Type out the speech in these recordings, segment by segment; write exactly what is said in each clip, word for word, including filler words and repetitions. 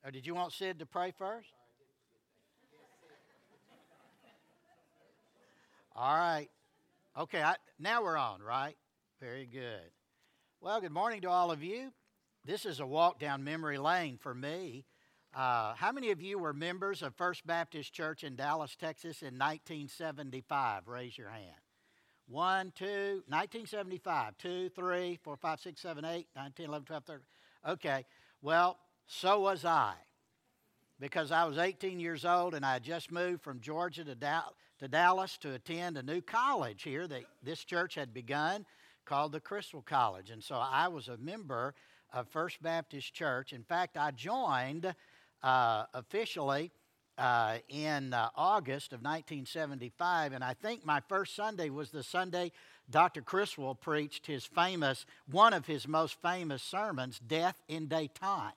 Or did you want Sid to pray first? All right. Okay, I, now we're on, right? Very good. Well, good morning to all of you. This is a walk down memory lane for me. Uh, how many of you were members of First Baptist Church in Dallas, Texas in nineteen seventy-five? Raise your hand. One, two, nineteen seventy-five. Two, three, four, five, six, seven, eight, nine, ten, eleven, twelve, thirteen. Okay, well, so was I. Because I was eighteen years old and I had just moved from Georgia to, da- to Dallas to attend a new college here that this church had begun called the Crystal College. And so I was a member of First Baptist Church. In fact, I joined uh, officially uh, in uh, August of nineteen seventy-five, and I think my first Sunday was the Sunday Doctor Criswell preached his famous, one of his most famous sermons, Death in Détente.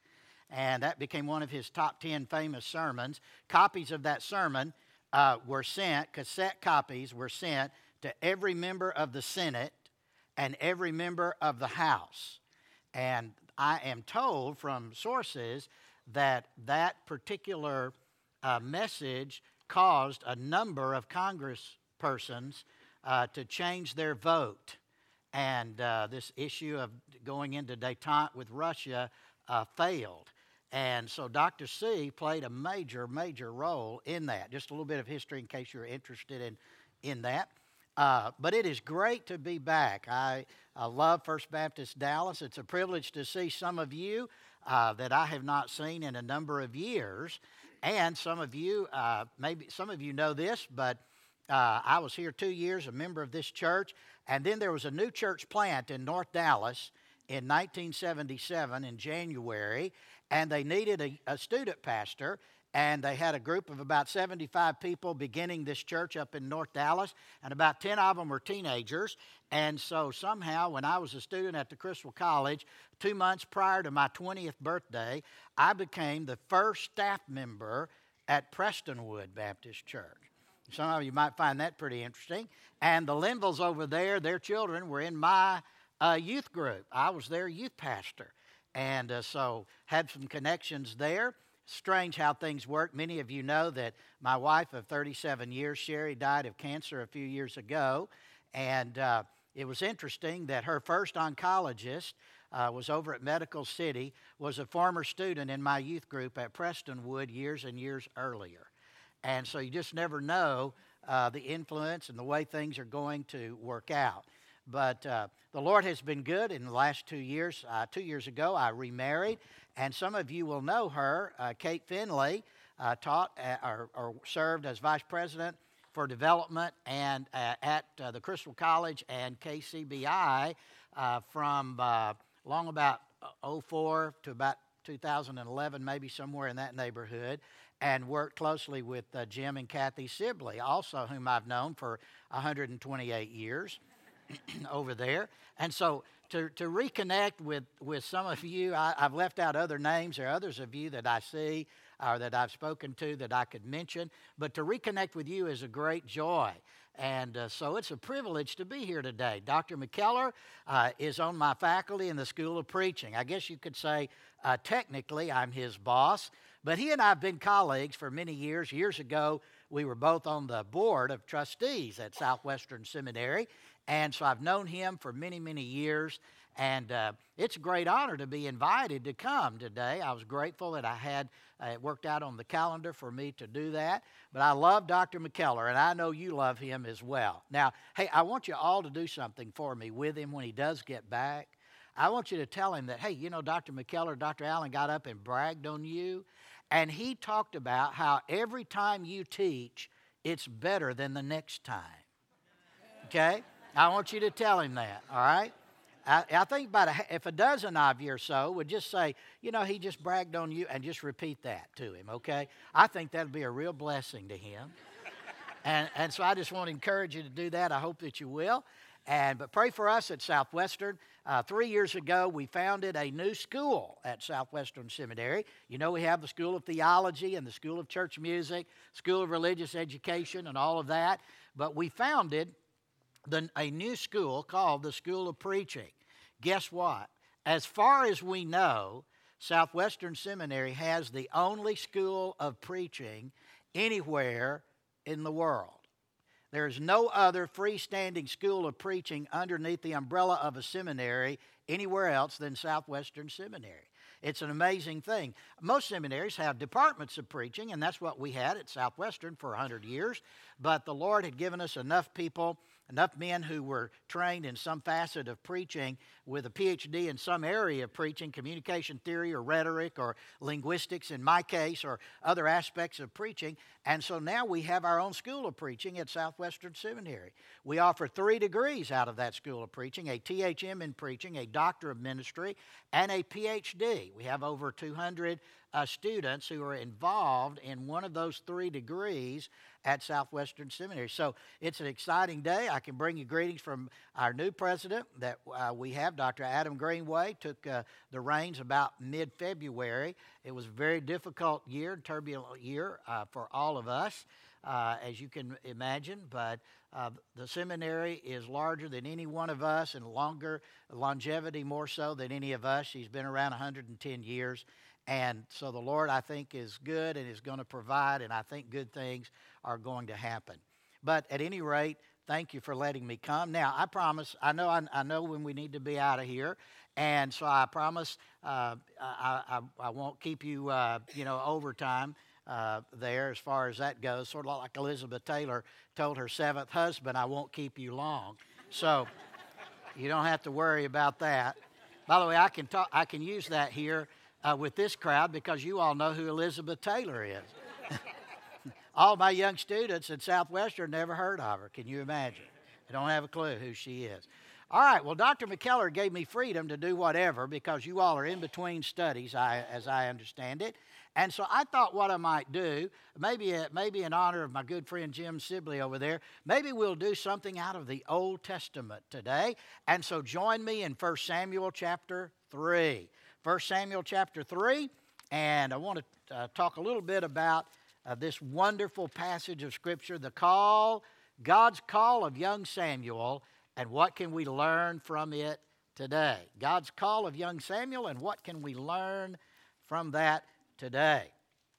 And that became one of his top ten famous sermons. Copies of that sermon uh, were sent, cassette copies were sent to every member of the Senate and every member of the House. And I am told from sources that that particular uh, message caused a number of congresspersons uh, to change their vote. And uh, this issue of going into détente with Russia uh, failed. And so Doctor C played a major, major role in that. Just a little bit of history in case you're interested in, in that. Uh, but it is great to be back. I, I love First Baptist Dallas. It's a privilege to see some of you uh, that I have not seen in a number of years. And some of you, uh, maybe some of you know this, but uh, I was here two years, a member of this church. And then there was a new church plant in North Dallas in nineteen seventy-seven in January. And they needed a, a student pastor, and they had a group of about seventy-five people beginning this church up in North Dallas, and about ten of them were teenagers. And so somehow, when I was a student at the Crystal College, two months prior to my twentieth birthday, I became the first staff member at Prestonwood Baptist Church. Some of you might find that pretty interesting. And the Linvilles over there, their children were in my uh, youth group. I was their youth pastor. And uh, so had some connections there. Strange how things work. Many of you know that my wife of thirty-seven years, Sherry, died of cancer a few years ago. And uh, it was interesting that her first oncologist uh, was over at Medical City, was a former student in my youth group at Prestonwood years and years earlier. And so you just never know uh, the influence and the way things are going to work out. But uh, the Lord has been good in the last two years. Uh, two years ago, I remarried, and some of you will know her. Uh, Kate Finley uh, taught at, or, or served as vice president for development and uh, at uh, the Crystal College and K C B I uh, from uh, long about oh four to about two thousand eleven, maybe somewhere in that neighborhood, and worked closely with uh, Jim and Kathy Sibley, also whom I've known for one hundred twenty-eight years. Over there. And so to, to reconnect with, with some of you, I, I've left out other names. There are others of you that I see or that I've spoken to that I could mention. But to reconnect with you is a great joy. And uh, so it's a privilege to be here today. Doctor McKellar uh, is on my faculty in the School of Preaching. I guess you could say uh, technically I'm his boss. But he and I have been colleagues for many years. Years ago, we were both on the board of trustees at Southwestern Seminary. And so I've known him for many, many years. And uh, it's a great honor to be invited to come today. I was grateful that I had uh, it worked out on the calendar for me to do that. But I love Doctor McKellar, and I know you love him as well. Now, hey, I want you all to do something for me with him when he does get back. I want you to tell him that, hey, you know, Doctor McKellar, Doctor Allen got up and bragged on you. And he talked about how every time you teach, it's better than the next time. Okay? I want you to tell him that, all right? I, I think about a, if a dozen of you or so would just say, you know, he just bragged on you, and just repeat that to him, okay? I think that would be a real blessing to him. and, and so I just want to encourage you to do that. I hope that you will. And but pray for us at Southwestern. Uh, three years ago, we founded a new school at Southwestern Seminary. You know, we have the School of Theology and the School of Church Music, School of Religious Education, and all of that. But we founded the, a new school called the School of Preaching. Guess what? As far as we know, Southwestern Seminary has the only school of preaching anywhere in the world. There is no other freestanding school of preaching underneath the umbrella of a seminary anywhere else than Southwestern Seminary. It's an amazing thing. Most seminaries have departments of preaching, and that's what we had at Southwestern for one hundred years. But the Lord had given us enough people, enough men who were trained in some facet of preaching with a P H D in some area of preaching, communication theory or rhetoric or linguistics in my case, or other aspects of preaching. And so now we have our own school of preaching at Southwestern Seminary. We offer three degrees out of that school of preaching, a T H M in preaching, a Doctor of Ministry, and a P H D. We have over two hundred uh, students who are involved in one of those three degrees at Southwestern Seminary. So it's an exciting day. I can bring you greetings from our new president that uh, we have, Doctor Adam Greenway, took uh, the reins about mid-February. It was a very difficult year, turbulent year uh, for all of us, uh, as you can imagine, but uh, the seminary is larger than any one of us and longer, longevity more so than any of us. She's been around one hundred ten years. And so the Lord, I think, is good and is going to provide, and I think good things are going to happen. But at any rate, thank you for letting me come. Now, I promise, I know I, I know when we need to be out of here, and so I promise uh, I, I, I won't keep you, uh, you know, overtime uh, there as far as that goes. Sort of like Elizabeth Taylor told her seventh husband, I won't keep you long. So you don't have to worry about that. By the way, I can talk, I can use that here Uh, with this crowd because you all know who Elizabeth Taylor is. All my young students at Southwestern never heard of her. Can you imagine? They don't have a clue who she is. All right, well, Doctor McKellar gave me freedom to do whatever because you all are in between studies, I, as I understand it. And so I thought what I might do, maybe, uh, maybe in honor of my good friend Jim Sibley over there, maybe we'll do something out of the Old Testament today. And so join me in First Samuel chapter three. First Samuel chapter three, and I want to uh, talk a little bit about uh, this wonderful passage of Scripture, the call, God's call of young Samuel, and what can we learn from it today? God's call of young Samuel, and what can we learn from that today?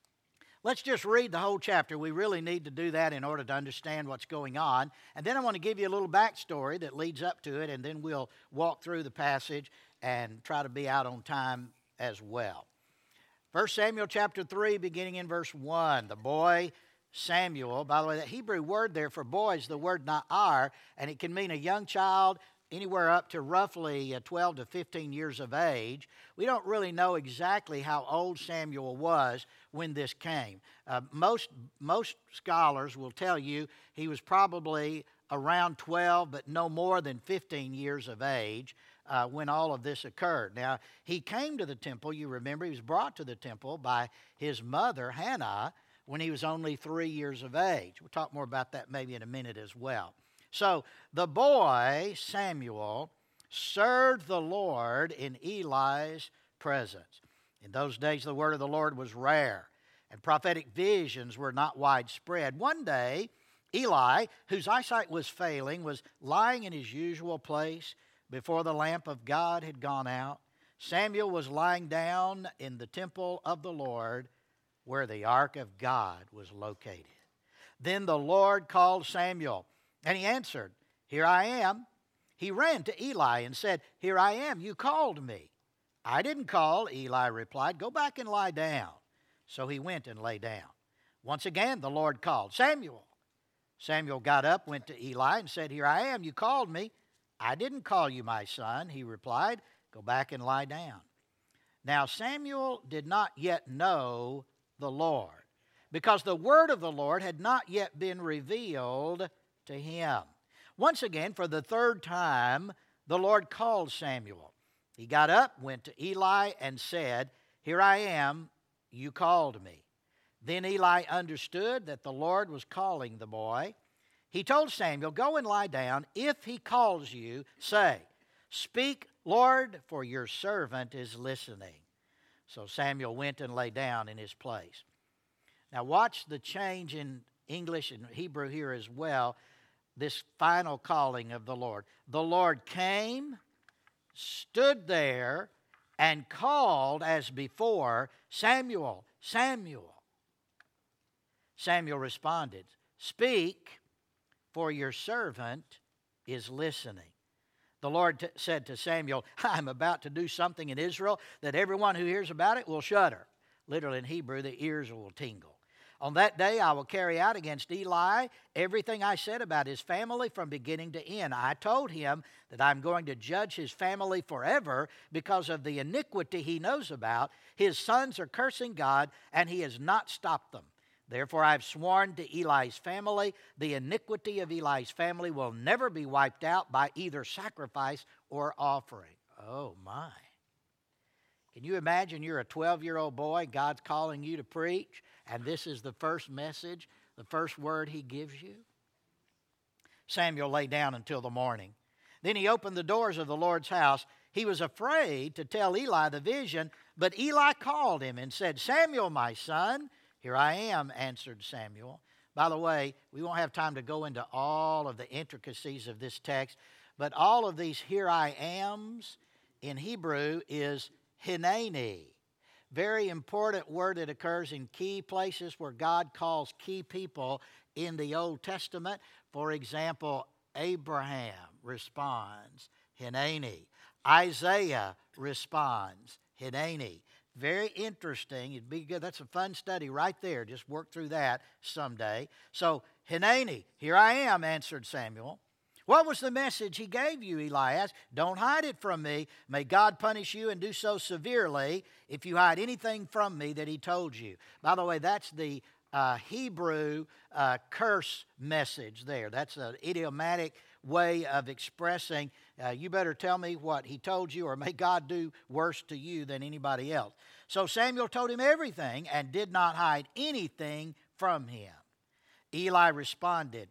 Let's just read the whole chapter. We really need to do that in order to understand what's going on. And then I want to give you a little backstory that leads up to it, and then we'll walk through the passage and try to be out on time as well. First Samuel chapter three, beginning in verse one. The boy Samuel, by the way, that Hebrew word there for boy is the word na'ar, and it can mean a young child anywhere up to roughly twelve to fifteen years of age. We don't really know exactly how old Samuel was when this came. Uh, most, most scholars will tell you he was probably around twelve, but no more than fifteen years of age uh, when all of this occurred. Now, he came to the temple, you remember, he was brought to the temple by his mother, Hannah, when he was only three years of age. We'll talk more about that maybe in a minute as well. So the boy, Samuel, served the Lord in Eli's presence. In those days, the word of the Lord was rare, and prophetic visions were not widespread. One day, Eli, whose eyesight was failing, was lying in his usual place before the lamp of God had gone out. Samuel was lying down in the temple of the Lord where the ark of God was located. Then the Lord called Samuel, and he answered, "Here I am." He ran to Eli and said, "Here I am, you called me." "I didn't call," Eli replied. "Go back and lie down." So he went and lay down. Once again the Lord called, "Samuel." Samuel got up, went to Eli, and said, "Here I am, you called me." "I didn't call you, my son," he replied. "Go back and lie down." Now Samuel did not yet know the Lord, because the word of the Lord had not yet been revealed to him. Once again, for the third time, the Lord called Samuel. He got up, went to Eli, and said, "Here I am, you called me." Then Eli understood that the Lord was calling the boy. He told Samuel, "Go and lie down. If he calls you, say, 'Speak, Lord, for your servant is listening.'" So Samuel went and lay down in his place. Now watch the change in English and Hebrew here as well, this final calling of the Lord. The Lord came, stood there, and called as before, Samuel, Samuel. Samuel responded, Speak, for your servant is listening. The Lord t- said to Samuel, I'm about to do something in Israel that everyone who hears about it will shudder. Literally in Hebrew, the ears will tingle. On that day, I will carry out against Eli everything I said about his family from beginning to end. I told him that I'm going to judge his family forever because of the iniquity he knows about. His sons are cursing God, and he has not stopped them. Therefore, I've sworn to Eli's family, the iniquity of Eli's family will never be wiped out by either sacrifice or offering. Oh, my. Can you imagine you're a twelve-year-old boy, God's calling you to preach, and this is the first message, the first word he gives you? Samuel lay down until the morning. Then he opened the doors of the Lord's house. He was afraid to tell Eli the vision, but Eli called him and said, Samuel, my son. Here I am, answered Samuel. By the way, we won't have time to go into all of the intricacies of this text, but all of these here I ams in Hebrew is hineni. Very important word that occurs in key places where God calls key people in the Old Testament. For example, Abraham responds, hineni. Isaiah responds, hineni. Very interesting. It'd be good. That's a fun study right there. Just work through that someday. So, hineni, here I am, answered Samuel. What was the message he gave you, Eli asked. Don't hide it from me. May God punish you and do so severely if you hide anything from me that he told you. By the way, that's the uh, Hebrew uh, curse message there. That's an idiomatic way of expressing, uh, you better tell me what he told you, or may God do worse to you than anybody else. So Samuel told him everything and did not hide anything from him. Eli responded,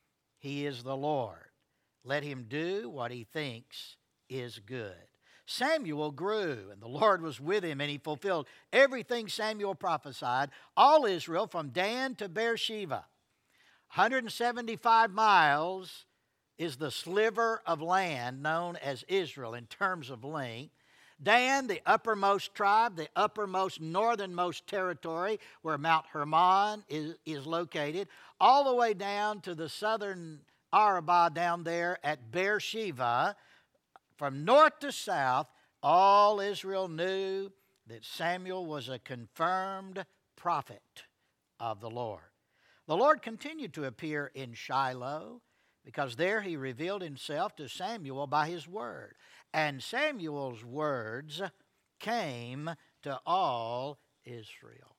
He is the Lord. Let him do what he thinks is good. Samuel grew, and the Lord was with him, and he fulfilled everything Samuel prophesied. All Israel, from Dan to Beersheba, one hundred seventy-five miles is the sliver of land known as Israel in terms of length. Dan, the uppermost tribe, the uppermost northernmost territory where Mount Hermon is, is located, all the way down to the southern Arabah down there at Beersheba. From north to south, all Israel knew that Samuel was a confirmed prophet of the Lord. The Lord continued to appear in Shiloh, because there he revealed himself to Samuel by his word. And Samuel's words came to all Israel.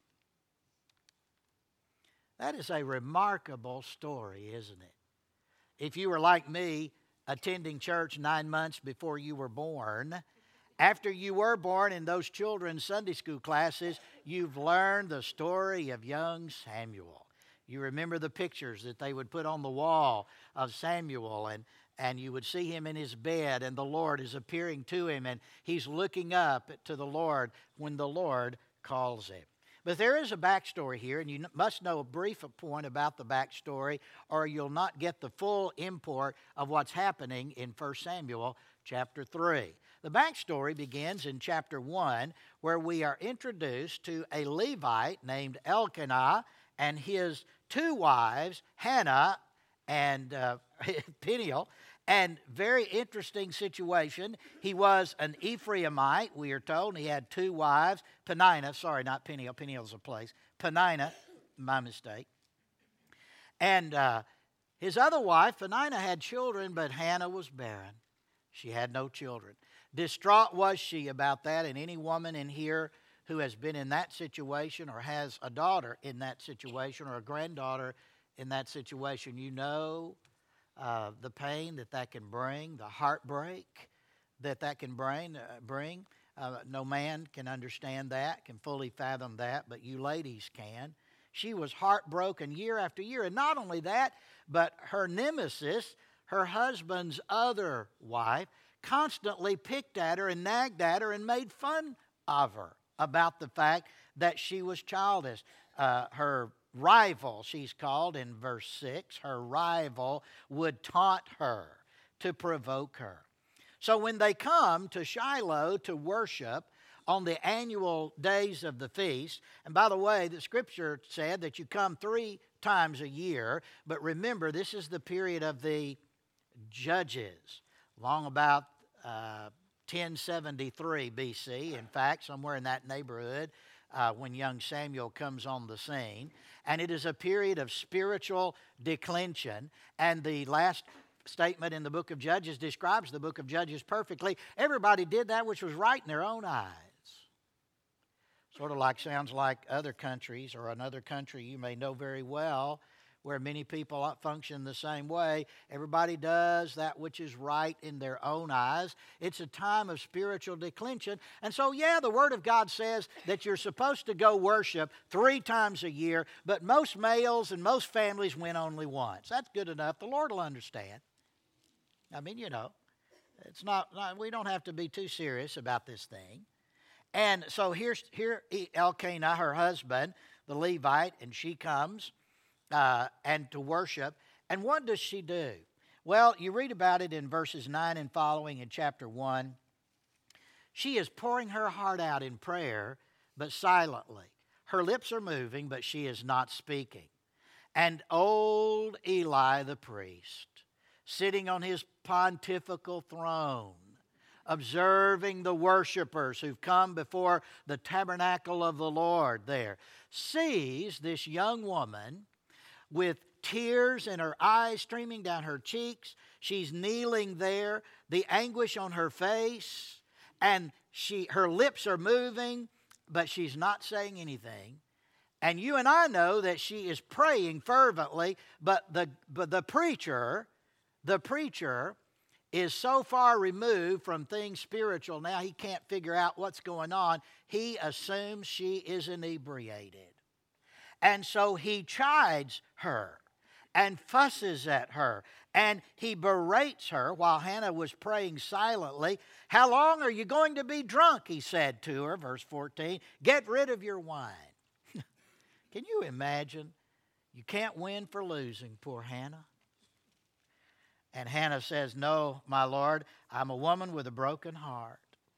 That is a remarkable story, isn't it? If you were like me, attending church nine months before you were born, after you were born in those children's Sunday school classes, you've learned the story of young Samuel. You remember the pictures that they would put on the wall of Samuel, and, and you would see him in his bed, and the Lord is appearing to him, and he's looking up to the Lord when the Lord calls him. But there is a backstory here, and you must know a brief point about the backstory, or you'll not get the full import of what's happening in First Samuel chapter three. The backstory begins in chapter one, where we are introduced to a Levite named Elkanah and his two wives, Hannah and uh, Peniel. And very interesting situation. He was an Ephraimite, we are told, and he had two wives. Peninnah, sorry, not Peniel. Peniel's a place. Peninnah, my mistake. And uh, his other wife, Peninnah, had children, but Hannah was barren. She had no children. Distraught was she about that, and any woman in here who has been in that situation or has a daughter in that situation or a granddaughter in that situation, you know uh, the pain that that can bring, the heartbreak that that can bring. Uh, bring. Uh, no man can understand that, can fully fathom that, but you ladies can. She was heartbroken year after year, and not only that, but her nemesis, her husband's other wife, constantly picked at her and nagged at her and made fun of her about the fact that she was childless. Uh, her rival, she's called in verse six, her rival would taunt her to provoke her. So when they come to Shiloh to worship, on the annual days of the feast. And by the way, the scripture said that you come three times a year. But remember, this is the period of the judges, long about uh, ten seventy-three B C. In fact, somewhere in that neighborhood, uh, when young Samuel comes on the scene. And it is a period of spiritual declension. And the last statement in the book of Judges describes the book of Judges perfectly. Everybody did that which was right in their own eyes. Sort of like, sounds like other countries, or another country you may know very well, where many people function the same way. Everybody does that which is right in their own eyes. It's a time of spiritual declension. And so, yeah, the Word of God says that you're supposed to go worship three times a year, but most males and most families went only once. That's good enough. The Lord will understand. I mean, you know, it's not, not we don't have to be too serious about this thing. And so here's here Elkanah, her husband, the Levite, and she comes uh, and to worship. And what does she do? Well, you read about it in verses nine and following in chapter one. She is pouring her heart out in prayer, but silently. Her lips are moving, but she is not speaking. And old Eli the priest, sitting on his pontifical throne, observing the worshipers who've come before the tabernacle of the Lord there, sees this young woman with tears in her eyes streaming down her cheeks. She's kneeling there, the anguish on her face, and she her lips are moving, but she's not saying anything. And you and I know that she is praying fervently, but the but the preacher, the preacher is so far removed from things spiritual now he can't figure out what's going on. He assumes she is inebriated. And so he chides her and fusses at her, and he berates her while Hannah was praying silently. How long are you going to be drunk? He said to her, verse fourteen. Get rid of your wine. Can you imagine? You can't win for losing, poor Hannah. And Hannah says, no, my Lord, I'm a woman with a broken heart.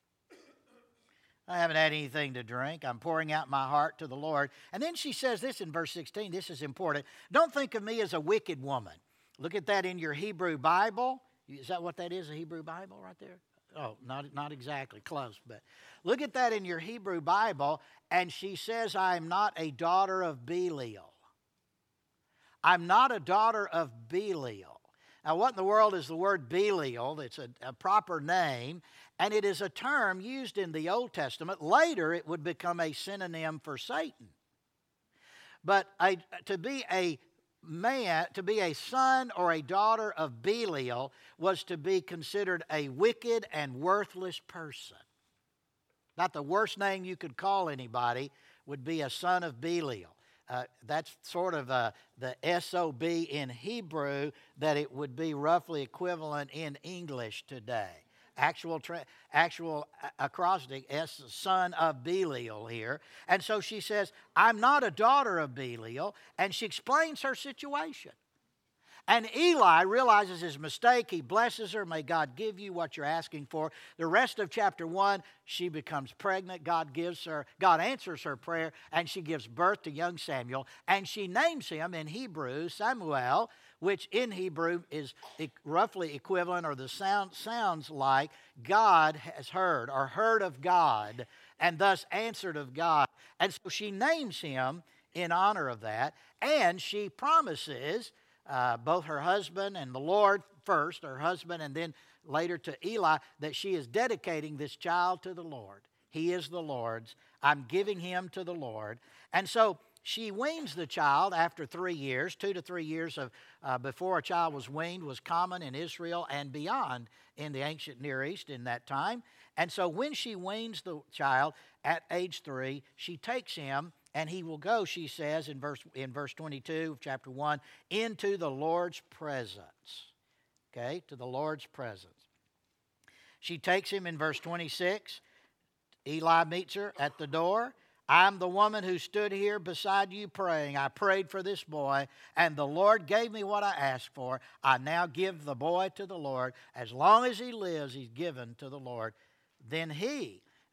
I haven't had anything to drink. I'm pouring out my heart to the Lord. And then she says this in verse sixteen. This is important. Don't think of me as a wicked woman. Look at that in your Hebrew Bible. Is that what that is, a Hebrew Bible right there? Oh, not, not exactly, close. But look at that in your Hebrew Bible. And she says, I am not a daughter of Belial. I'm not a daughter of Belial. Now, what in the world is the word Belial? It's a, a proper name, and it is a term used in the Old Testament. Later, it would become a synonym for Satan. But a, to be a man, to be a son or a daughter of Belial was to be considered a wicked and worthless person. Not the worst name you could call anybody would be a son of Belial. Uh, that's sort of uh, the S O B in Hebrew that it would be roughly equivalent in English today. Actual tra- actual acrostic, S, son of Belial here. And so she says, I'm not a daughter of Belial, and she explains her situation. And Eli realizes his mistake. He blesses her. May God give you what you're asking for. The rest of chapter one, she becomes pregnant. God gives her, God answers her prayer, and she gives birth to young Samuel. And she names him in Hebrew Samuel, which in Hebrew is roughly equivalent, or the sound sounds like God has heard, or heard of God, and thus answered of God. And so she names him in honor of that, and she promises Uh, both her husband and the Lord first, her husband, and then later to Eli, that she is dedicating this child to the Lord. He is the Lord's. I'm giving him to the Lord. And so she weans the child after three years. Two to three years of uh, before a child was weaned was common in Israel and beyond in the ancient Near East in that time. And so when she weans the child at age three, she takes him, and he will go, she says in verse in verse twenty-two of chapter one, into the Lord's presence. Okay, to the Lord's presence. She takes him in verse twenty-six. Eli meets her at the door. I'm the woman who stood here beside you praying. I prayed for this boy, and the Lord gave me what I asked for. I now give the boy to the Lord. As long as he lives, he's given to the Lord. Then he,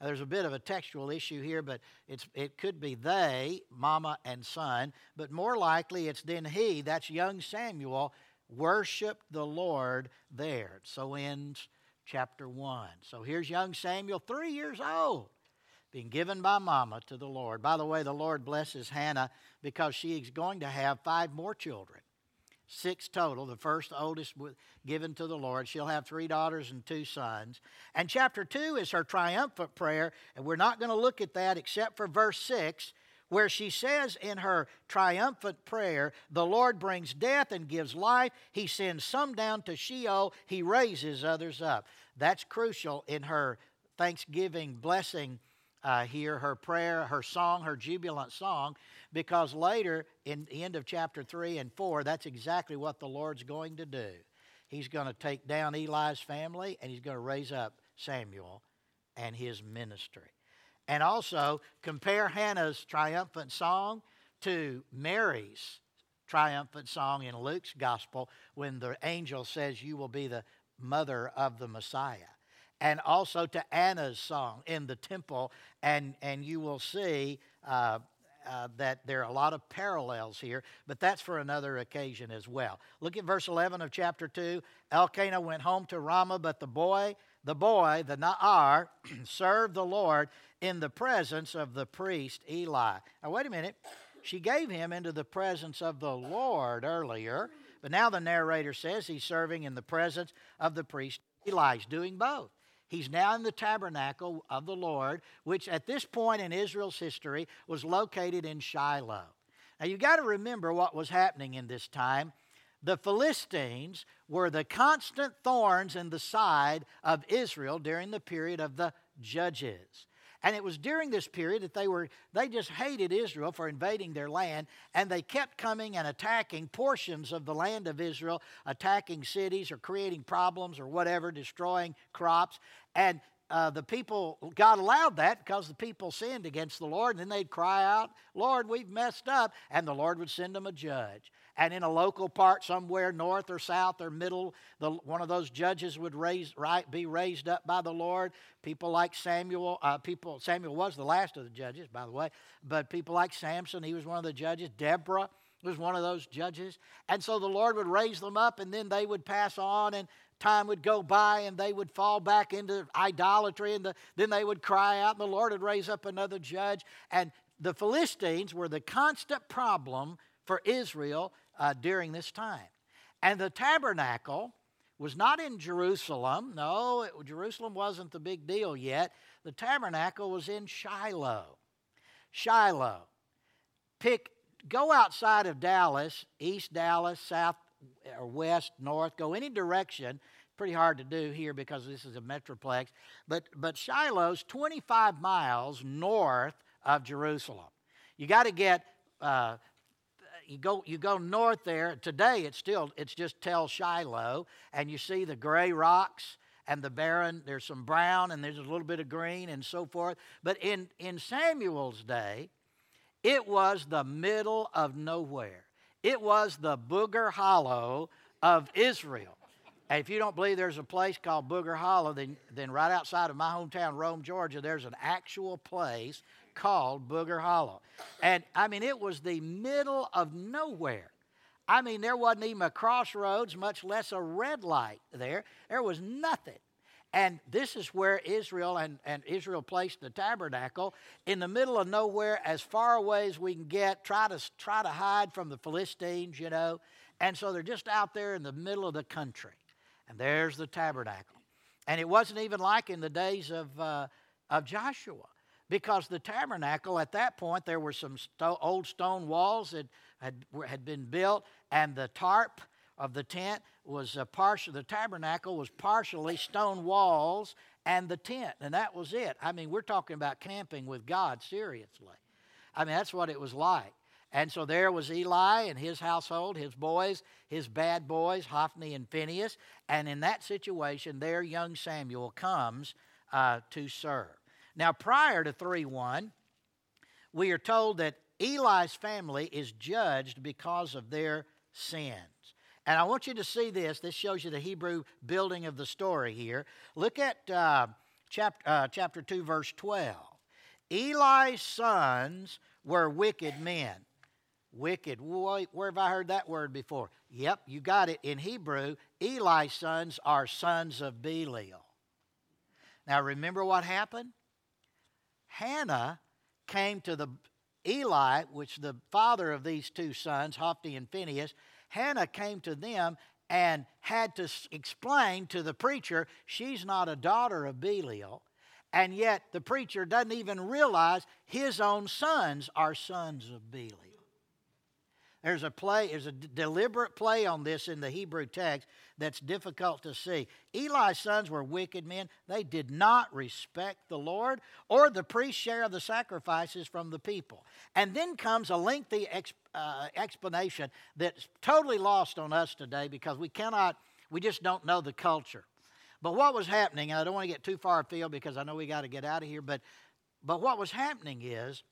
Now, there's a bit of a textual issue here, but it's it could be they, mama and son, but more likely it's then he, that's young Samuel, worshiped the Lord there. So ends chapter one. So here's young Samuel, three years old, being given by mama to the Lord. By the way, the Lord blesses Hannah because she is going to have five more children. Six total. The first, oldest, given to the Lord. She'll have three daughters and two sons. And chapter two is her triumphant prayer, and we're not going to look at that except for verse six, where she says in her triumphant prayer, the Lord brings death and gives life. He sends some down to Sheol. He raises others up. That's crucial in her thanksgiving blessing uh, here, her prayer, her song, her jubilant song, because later in the end of chapter three and four, that's exactly what the Lord's going to do. He's going to take down Eli's family, and he's going to raise up Samuel and his ministry. And also, compare Hannah's triumphant song to Mary's triumphant song in Luke's gospel when the angel says, you will be the mother of the Messiah. And also to Anna's song in the temple, and, and you will see uh, uh, that there are a lot of parallels here, but that's for another occasion as well. Look at verse eleven of chapter two. Elkanah went home to Ramah, but the boy, the boy, the Na'ar, served the Lord in the presence of the priest Eli. Now, wait a minute. She gave him into the presence of the Lord earlier, but now the narrator says he's serving in the presence of the priest Eli. He's doing both. He's now in the tabernacle of the Lord, which at this point in Israel's history was located in Shiloh. Now, you've got to remember what was happening in this time. The Philistines were the constant thorns in the side of Israel during the period of the Judges. And it was during this period that they were they just hated Israel for invading their land, and they kept coming and attacking portions of the land of Israel, attacking cities or creating problems or whatever, destroying crops. And uh, the people, God allowed that because the people sinned against the Lord, and then they'd cry out, Lord, we've messed up, and the Lord would send them a judge. And in a local part somewhere north or south or middle, the, one of those judges would raise, right, be raised up by the Lord. People like Samuel, uh, people Samuel was the last of the judges, by the way, but people like Samson, he was one of the judges. Deborah was one of those judges. And so the Lord would raise them up, and then they would pass on, and time would go by, and they would fall back into idolatry, and the, then they would cry out, and the Lord would raise up another judge. And the Philistines were the constant problem for Israel uh, during this time. And the tabernacle was not in Jerusalem. No, it, Jerusalem wasn't the big deal yet. The tabernacle was in Shiloh. Shiloh. Pick, go outside of Dallas, east Dallas, south or west, north, go any direction. Pretty hard to do here because this is a metroplex. But, but Shiloh's twenty-five miles north of Jerusalem. You got to get... Uh, You go, you go north there. Today, it's still, it's just Tel Shiloh, and you see the gray rocks and the barren. There's some brown, and there's a little bit of green, and so forth. But in, in Samuel's day, it was the middle of nowhere. It was the Booger Hollow of Israel. And if you don't believe there's a place called Booger Hollow, then, then right outside of my hometown, Rome, Georgia, there's an actual place called Booger Hollow. And, I mean, it was the middle of nowhere. I mean, there wasn't even a crossroads, much less a red light there. There was nothing. And this is where Israel and, and Israel placed the tabernacle in the middle of nowhere, as far away as we can get, try to, try to hide from the Philistines, you know. And so they're just out there in the middle of the country. And there's the tabernacle. And it wasn't even like in the days of, uh, of Joshua. Because the tabernacle, at that point, there were some sto- old stone walls that had, had been built, and the tarp of the tent was a partial, the tabernacle was partially stone walls and the tent, and that was it. I mean, we're talking about camping with God, seriously. I mean, that's what it was like. And so there was Eli and his household, his boys, his bad boys, Hophni and Phinehas, and in that situation, there young Samuel comes uh, to serve. Now, prior to three one, we are told that Eli's family is judged because of their sins. And I want you to see this. This shows you the Hebrew building of the story here. Look at uh, chapter, uh, chapter two, verse twelve. Eli's sons were wicked men. Wicked. Wait, where have I heard that word before? Yep, you got it. In Hebrew, Eli's sons are sons of Belial. Now remember what happened? Hannah came to the Eli, which the father of these two sons, Hophni and Phinehas. Hannah came to them and had to explain to the preacher she's not a daughter of Belial. And yet the preacher doesn't even realize his own sons are sons of Belial. There's a play, there's a d- deliberate play on this in the Hebrew text that's difficult to see. Eli's sons were wicked men. They did not respect the Lord or the priest's share of the sacrifices from the people. And then comes a lengthy ex, uh, explanation that's totally lost on us today because we cannot, we just don't know the culture. But what was happening, and I don't want to get too far afield because I know we got to get out of here, but, but what was happening is,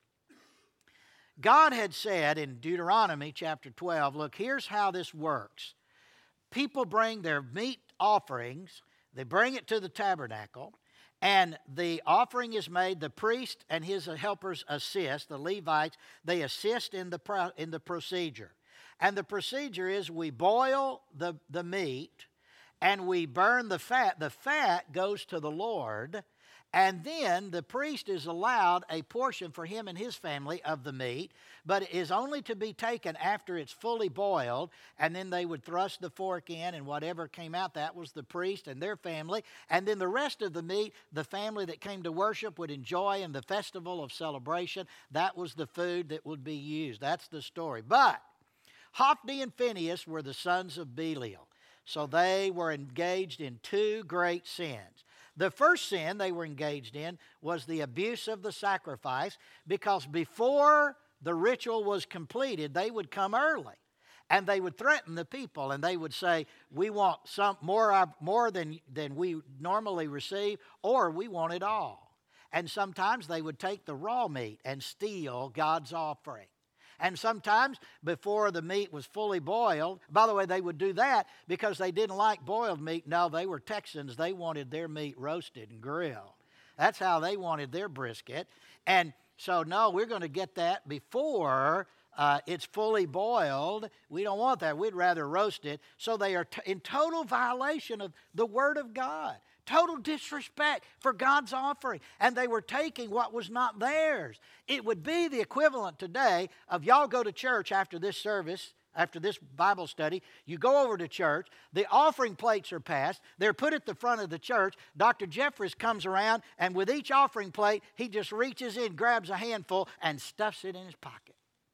God had said in Deuteronomy chapter twelve, look, here's how this works. People bring their meat offerings, they bring it to the tabernacle, and the offering is made. The priest and his helpers assist, the Levites, they assist in the, pro, in the procedure. And the procedure is we boil the, the meat and we burn the fat. The fat goes to the Lord. And then the priest is allowed a portion for him and his family of the meat, but it is only to be taken after it's fully boiled, and then they would thrust the fork in, and whatever came out, that was the priest and their family. And then the rest of the meat, the family that came to worship would enjoy in the festival of celebration. That was the food that would be used. That's the story. But Hophni and Phinehas were the sons of Belial, so they were engaged in two great sins. The first sin they were engaged in was the abuse of the sacrifice, because before the ritual was completed, they would come early and they would threaten the people, and they would say, we want some more, more than, than we normally receive, or we want it all. And sometimes they would take the raw meat and steal God's offering. And sometimes before the meat was fully boiled, by the way, they would do that because they didn't like boiled meat. No, they were Texans. They wanted their meat roasted and grilled. That's how they wanted their brisket. And so, no, we're going to get that before uh, it's fully boiled. We don't want that. We'd rather roast it. So they are t- in total violation of the Word of God. Total disrespect for God's offering. And they were taking what was not theirs. It would be the equivalent today of y'all go to church after this service, after this Bible study. You go over to church. The offering plates are passed. They're put at the front of the church. Doctor Jeffries comes around, and with each offering plate, he just reaches in, grabs a handful, and stuffs it in his pocket.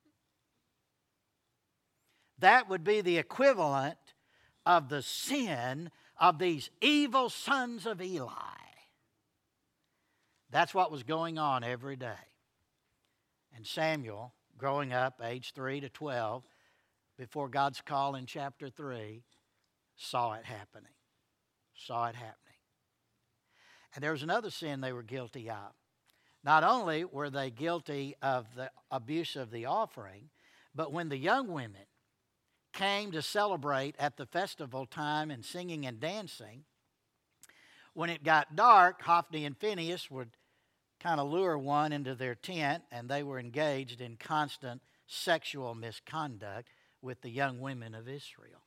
That would be the equivalent of the sin of these evil sons of Eli. That's what was going on every day. And Samuel, growing up, age three to twelve, before God's call in chapter three, saw it happening. Saw it happening. And there was another sin they were guilty of. Not only were they guilty of the abuse of the offering, but when the young women came to celebrate at the festival time and singing and dancing, when it got dark, Hophni and Phinehas would kind of lure one into their tent, and they were engaged in constant sexual misconduct with the young women of Israel.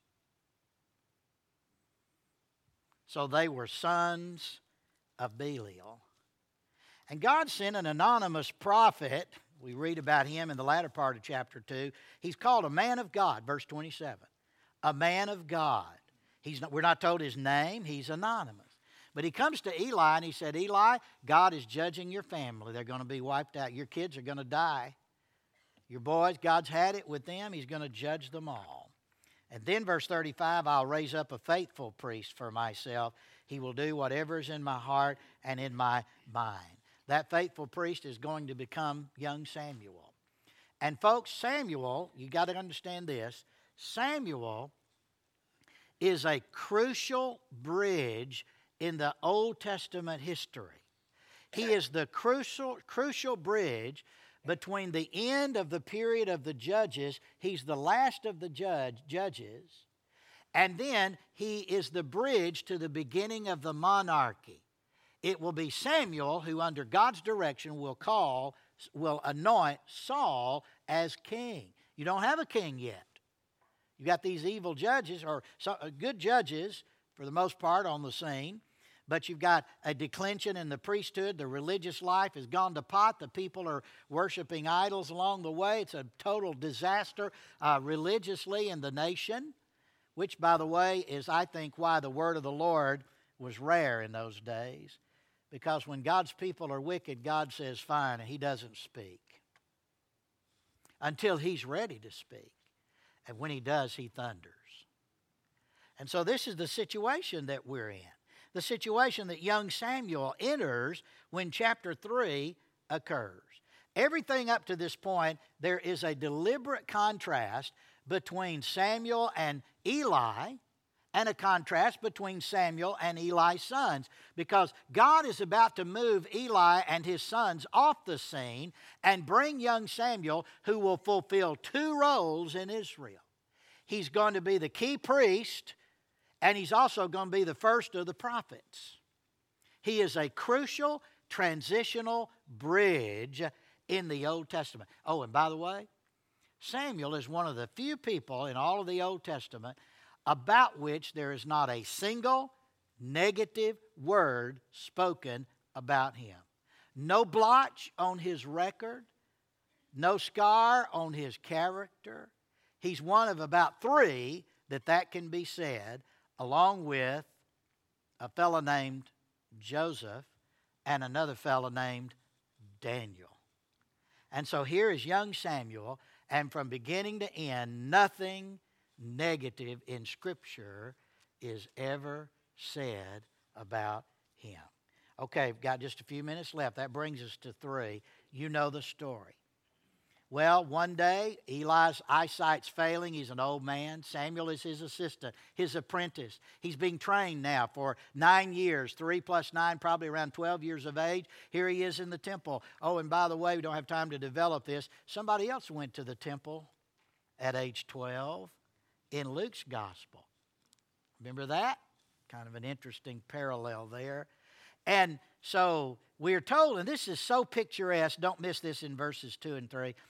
So they were sons of Belial. And God sent an anonymous prophet. We read about him in the latter part of chapter two. He's called a man of God, verse twenty-seven. A man of God. He's not, we're not told his name. He's anonymous. But he comes to Eli and he said, Eli, God is judging your family. They're going to be wiped out. Your kids are going to die. Your boys, God's had it with them. He's going to judge them all. And then verse thirty-five, I'll raise up a faithful priest for myself. He will do whatever is in my heart and in my mind. That faithful priest is going to become young Samuel. And folks, Samuel, you got to understand this, Samuel is a crucial bridge in the Old Testament history. He is the crucial, crucial bridge between the end of the period of the judges. He's the last of the judge, judges. And then he is the bridge to the beginning of the monarchy. it will be Samuel who, under God's direction, will call, will anoint Saul as king. You don't have a king yet. You've got these evil judges, or good judges for the most part, on the scene. But you've got a declension in the priesthood. The religious life has gone to pot. The people are worshiping idols along the way. It's a total disaster uh, religiously in the nation, which, by the way, is, I think, why the word of the Lord was rare in those days. Because when God's people are wicked, God says, fine, and He doesn't speak until He's ready to speak. And when He does, He thunders. And so this is the situation that we're in. The situation that young Samuel enters when chapter three occurs. Everything up to this point, there is a deliberate contrast between Samuel and Eli, and a contrast between Samuel and Eli's sons, because God is about to move Eli and his sons off the scene and bring young Samuel, who will fulfill two roles in Israel. He's going to be the key priest, and he's also going to be the first of the prophets. He is a crucial transitional bridge in the Old Testament. Oh, and by the way, Samuel is one of the few people in all of the Old Testament about which there is not a single negative word spoken about him. No blotch on his record, no scar on his character. He's one of about three that that can be said, along with a fellow named Joseph and another fellow named Daniel. And so here is young Samuel, and from beginning to end, nothing negative in Scripture is ever said about him. Okay, we've got just a few minutes left. That brings us to three. You know the story. Well, one day, Eli's eyesight's failing. He's an old man. Samuel is his assistant, his apprentice. He's being trained now for nine years, three plus nine, probably around twelve years of age. Here he is in the temple. Oh, and by the way, we don't have time to develop this. Somebody else went to the temple at age twelve in Luke's gospel. Remember that? Kind of an interesting parallel there. And so we're told, and this is so picturesque, don't miss this in verses two and three.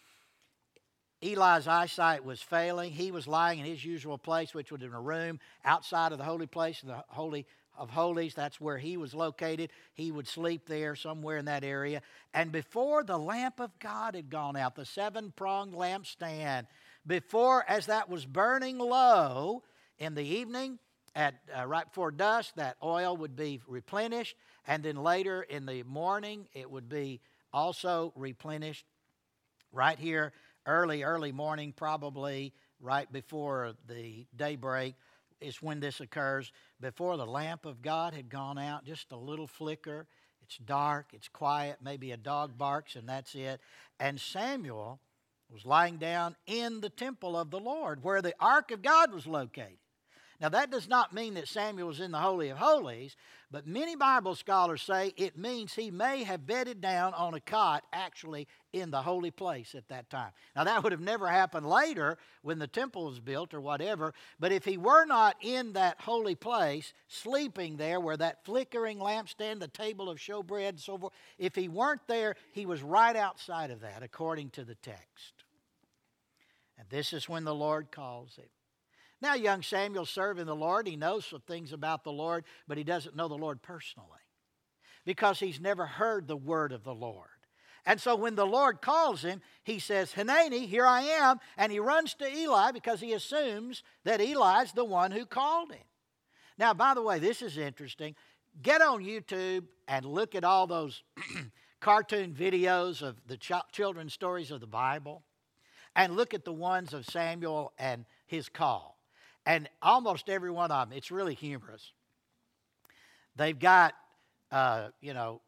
Eli's eyesight was failing. He was lying in his usual place, which was in a room outside of the holy place, the Holy of Holies. That's where he was located. He would sleep there somewhere in that area. And before the lamp of God had gone out, the seven-pronged lampstand, before, as that was burning low in the evening, at uh, right before dusk, that oil would be replenished. And then later in the morning, it would be also replenished. Right here, early, early morning, probably right before the daybreak, is when this occurs. Before the lamp of God had gone out, just a little flicker. It's dark, it's quiet, maybe a dog barks, and that's it. And Samuel was lying down in the temple of the Lord, where the ark of God was located. Now, that does not mean that Samuel was in the Holy of Holies, but many Bible scholars say it means he may have bedded down on a cot actually in the holy place at that time. Now, that would have never happened later when the temple was built or whatever, but if he were not in that holy place, sleeping there where that flickering lampstand, the table of showbread and so forth, if he weren't there, he was right outside of that according to the text. And this is when the Lord calls him. Now, young Samuel's serving the Lord. He knows some things about the Lord, but he doesn't know the Lord personally because he's never heard the word of the Lord. And so when the Lord calls him, he says, Hanani, here I am. And he runs to Eli because he assumes that Eli's the one who called him. Now, by the way, this is interesting. Get on YouTube and look at all those cartoon videos of the ch- children's stories of the Bible, and look at the ones of Samuel and his call. And almost every one of them, it's really humorous. They've got, uh, you know,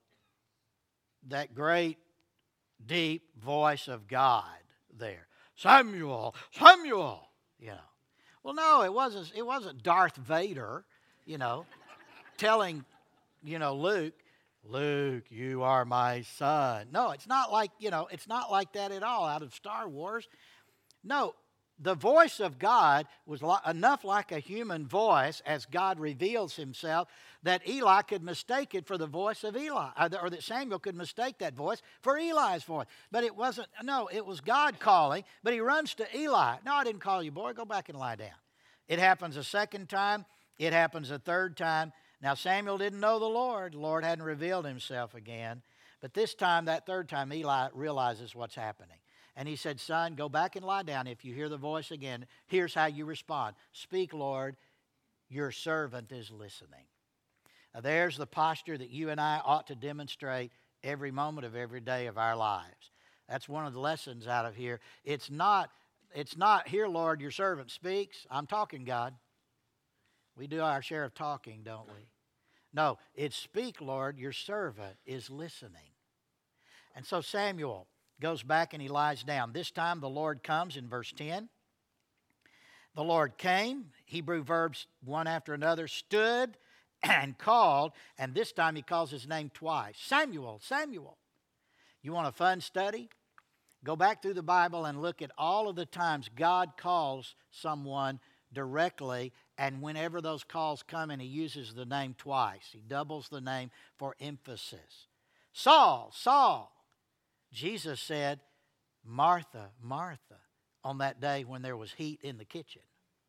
that great, deep voice of God there. Samuel, Samuel, you know. Well, no, it wasn't, it wasn't Darth Vader, you know, telling, you know, Luke, Luke, you are my son. No, it's not like, you know, it's not like that at all out of Star Wars. No, the voice of God was li- enough like a human voice as God reveals himself that Eli could mistake it for the voice of Eli, or, the, or that Samuel could mistake that voice for Eli's voice. But it wasn't, no, it was God calling, but he runs to Eli. No, I didn't call you, boy. Go back and lie down. It happens a second time. It happens a third time. Now, Samuel didn't know the Lord. The Lord hadn't revealed himself again. But this time, that third time, Eli realizes what's happening. And he said, son, go back and lie down. If you hear the voice again, here's how you respond. Speak, Lord, your servant is listening. Now, there's the posture that you and I ought to demonstrate every moment of every day of our lives. That's one of the lessons out of here. It's not, it's not, here, Lord, your servant speaks. I'm talking, God. We do our share of talking, don't we? No, it's speak, Lord, your servant is listening. And so Samuel goes back and he lies down. This time the Lord comes in verse ten. The Lord came, Hebrew verbs one after another, stood and called, and this time he calls his name twice. Samuel, Samuel. You want a fun study? Go back through the Bible and look at all of the times God calls someone directly, and whenever those calls come and he uses the name twice. He doubles the name for emphasis. Saul, Saul. Jesus said, Martha, Martha, on that day when there was heat in the kitchen.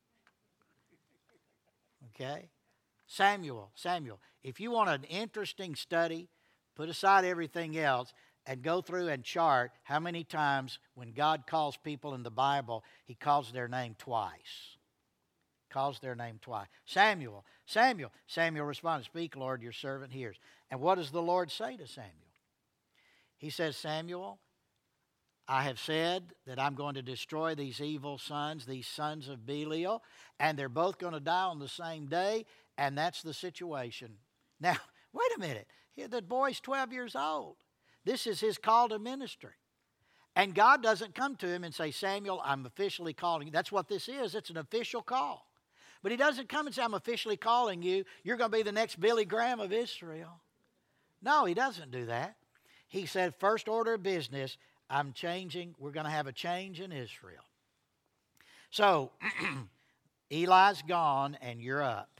Okay? Samuel, Samuel. If you want an interesting study, put aside everything else and go through and chart how many times when God calls people in the Bible, he calls their name twice. Calls their name twice. Samuel, Samuel. Samuel responded, speak, Lord, your servant hears. And what does the Lord say to Samuel? He says, Samuel, I have said that I'm going to destroy these evil sons, these sons of Belial, and they're both going to die on the same day, and that's the situation. Now, wait a minute. The boy's twelve years old. This is his call to ministry. And God doesn't come to him and say, Samuel, I'm officially calling you. That's what this is. It's an official call. But he doesn't come and say, I'm officially calling you. You're going to be the next Billy Graham of Israel. No, he doesn't do that. He said, first order of business, I'm changing. We're going to have a change in Israel. So, Eli's gone and you're up.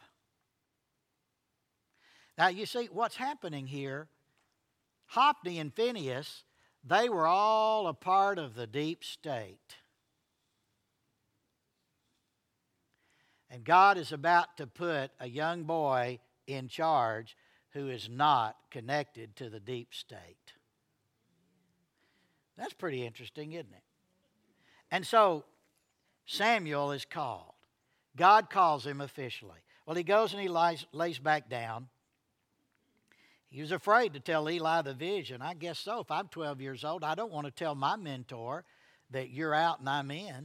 Now, you see, what's happening here, Hophni and Phinehas, they were all a part of the deep state. And God is about to put a young boy in charge who is not connected to the deep state. That's pretty interesting, isn't it? And so Samuel is called. God calls him officially. Well, he goes and he lies, lays back down. He was afraid to tell Eli the vision. I guess so. If I'm twelve years old, I don't want to tell my mentor that you're out and I'm in.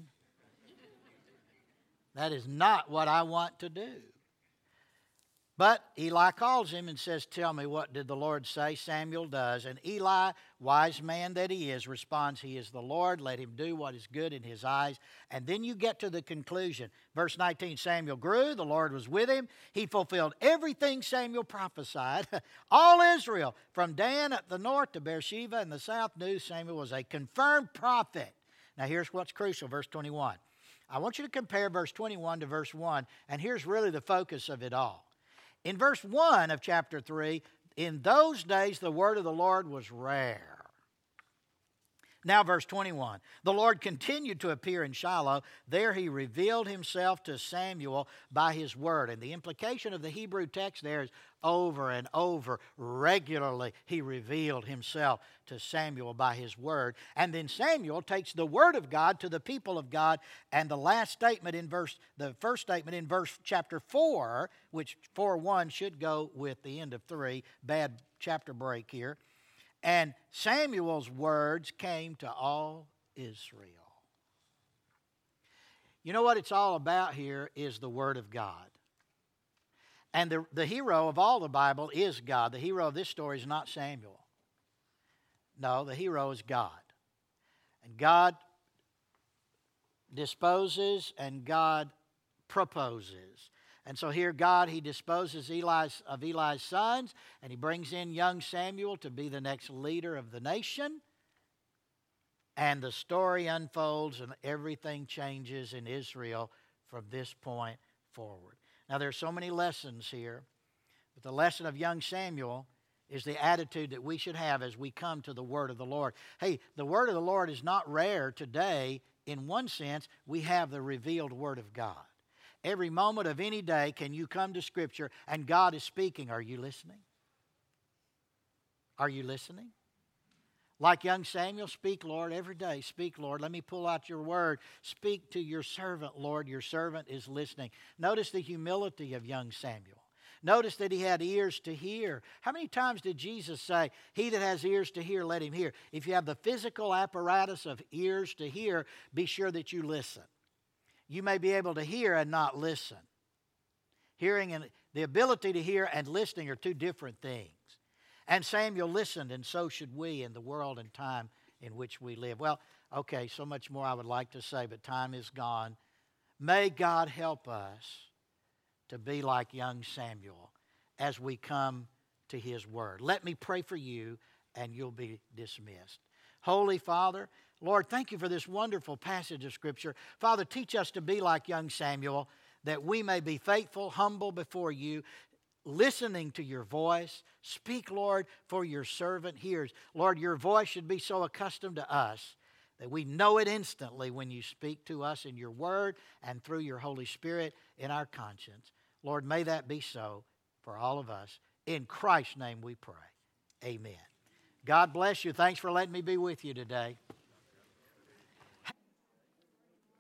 That is not what I want to do. But Eli calls him and says, tell me, what did the Lord say? Samuel does. And Eli, wise man that he is, responds, he is the Lord. Let him do what is good in his eyes. And then you get to the conclusion. Verse nineteen, Samuel grew. The Lord was with him. He fulfilled everything Samuel prophesied. All Israel, from Dan at the north to Beersheba in the south, knew Samuel was a confirmed prophet. Now here's what's crucial, verse twenty-one. I want you to compare verse twenty-one to verse one. And here's really the focus of it all. In verse one of chapter three, in those days the word of the Lord was rare. Now verse twenty-one, the Lord continued to appear in Shiloh. There he revealed himself to Samuel by his word. And the implication of the Hebrew text there is over and over, regularly he revealed himself to Samuel by his word. And then Samuel takes the word of God to the people of God. And the last statement in verse, the first statement in verse chapter four, which four one should go with the end of three, bad chapter break here. And Samuel's words came to all Israel. You know what it's all about here is the Word of God. And the, the hero of all the Bible is God. The hero of this story is not Samuel. No, the hero is God. And God disposes and God proposes. And so here God, he disposes Eli's, of Eli's sons, and he brings in young Samuel to be the next leader of the nation. And the story unfolds and everything changes in Israel from this point forward. Now, there are so many lessons here, but the lesson of young Samuel is the attitude that we should have as we come to the Word of the Lord. Hey, the Word of the Lord is not rare today. In one sense, we have the revealed Word of God. Every moment of any day can you come to Scripture and God is speaking. Are you listening? Are you listening? Like young Samuel, speak, Lord, every day. Speak, Lord. Let me pull out your word. Speak to your servant, Lord. Your servant is listening. Notice the humility of young Samuel. Notice that he had ears to hear. How many times did Jesus say, he that has ears to hear, let him hear? If you have the physical apparatus of ears to hear, be sure that you listen. You may be able to hear and not listen. Hearing and the ability to hear and listening are two different things. And Samuel listened, and so should we in the world and time in which we live. Well, okay, so much more I would like to say, but time is gone. May God help us to be like young Samuel as we come to His Word. Let me pray for you, and you'll be dismissed. Holy Father, Lord, thank you for this wonderful passage of Scripture. Father, teach us to be like young Samuel, that we may be faithful, humble before you, listening to your voice. Speak, Lord, for your servant hears. Lord, your voice should be so accustomed to us that we know it instantly when you speak to us in your word and through your Holy Spirit in our conscience. Lord, may that be so for all of us. In Christ's name we pray. Amen. God bless you. Thanks for letting me be with you today.